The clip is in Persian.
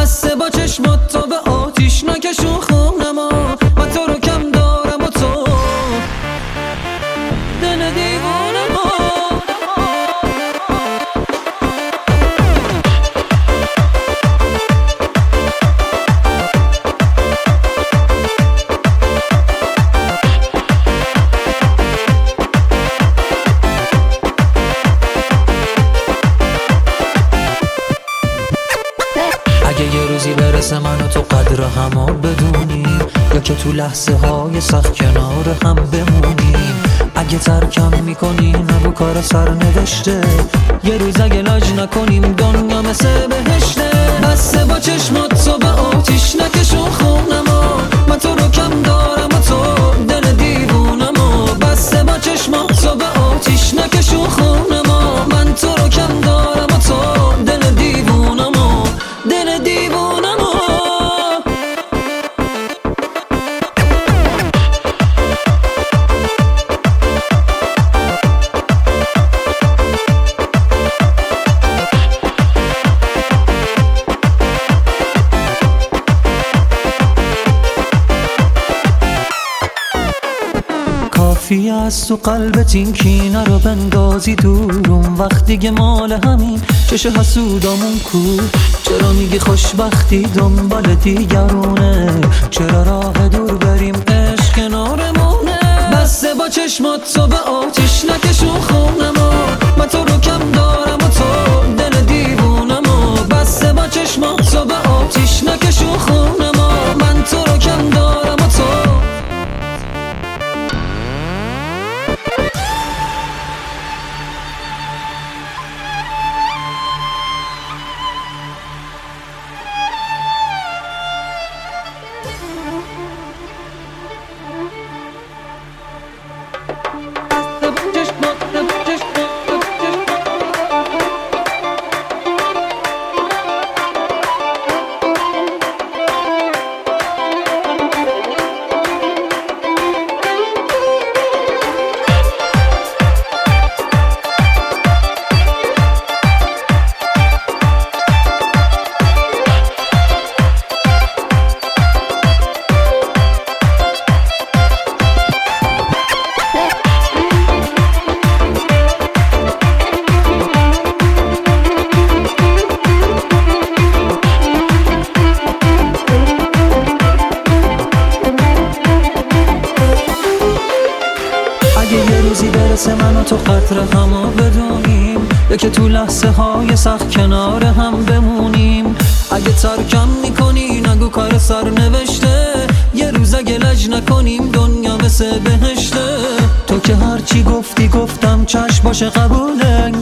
بسته با چشمات تا به آتیش نکشون خونما. من تو رو کم دارم و تو دل دیوونما. اگه یه روزی برسه من و تو قدر همو بدونیم، یا که تو لحظه های سخت کنار هم بمونیم. اگه ترکم میکنی نگو کار سر نوشته، یه روز اگه لاج نکنیم دنیا مثل بهشته. بسته با چشمات تو به آتیش نکشون خونما. من تو رو کم دارم و تو دل دیوونما. بسته با چشمات تو به آتیش نکشون خونما. من تو رو کم دارم و تو دل دیوونما. دل دیوونما. کافی است تو قلبت این کینه رو بندازی دور. اون وقت دیگه مال همین چش حسودامون کو. چرا میگی خوشبختی دنبال دیگرونه؟ چرا راه دور بریم عشق کنارمونه؟ بسته با چشمات تو به آتیش نکشون خونما. من تو رو کم دارم و تو دل دیوونما. بسته با چشمات تو به آتیش نکشون خونما. من تو رو کم دارم و تو برسه من و تو قدر همو بدونیم، یا که تو لحظه های سخت کنار هم بمونیم. اگه ترکم میکنی نگو کار سر نوشته، یه روز اگه لج نکنیم دنیا مثل بهشته. تو که هرچی گفتی گفتم چشم باشه قبوله،